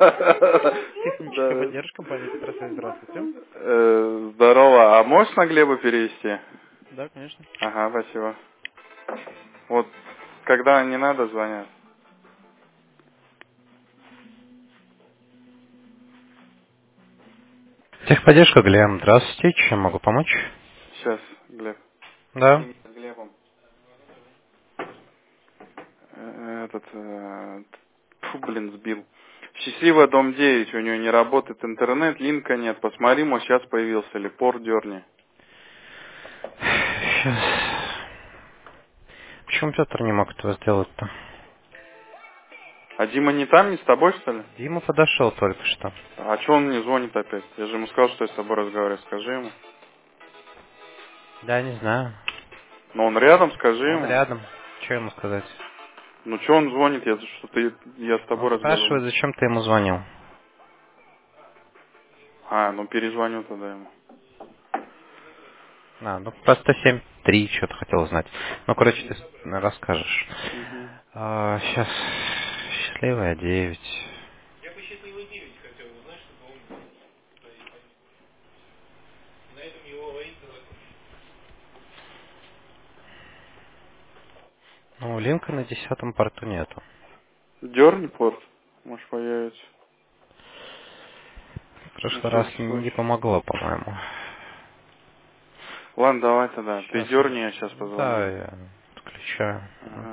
Техническая поддержка, компания Петросвязь, здравствуйте. Здорово. А можешь на Глеба перевести? Да, конечно. Ага, спасибо. Вот, когда не надо, звонят. Техподдержка, Глеб. Здравствуйте. Чем могу помочь? Сейчас, Глеб. Да. С Глебом. Фу, блин, сбил. Счастливо, дом 9, у него не работает интернет, линка нет. Посмотри, может, сейчас появился, или пор дерни. Сейчас. Почему Петр не мог этого сделать-то? А Дима не там, не с тобой, что ли? Дима подошел только что. А что он мне звонит опять? Я же ему сказал, что я с тобой разговариваю, скажи ему. Да, не знаю. Но он рядом, скажи Он ему. рядом. Что ему сказать? Ну что он звонит, я с Он тобой спрашивает, разговариваю. зачем ты ему звонил. Ну перезвоню тогда ему. Ну просто 7-3 что-то хотел узнать. Ну, короче, ты расскажешь. Угу. Сейчас. Счастливая 9. Ну, линка на 10-м порту нету. Дерни порт, может появится. В На прошлый раз всякий не случай. помогло, по-моему. Ладно, давай тогда. Ты Сейчас. дерни, я сейчас позвоню. Да, я отключаю. Ага.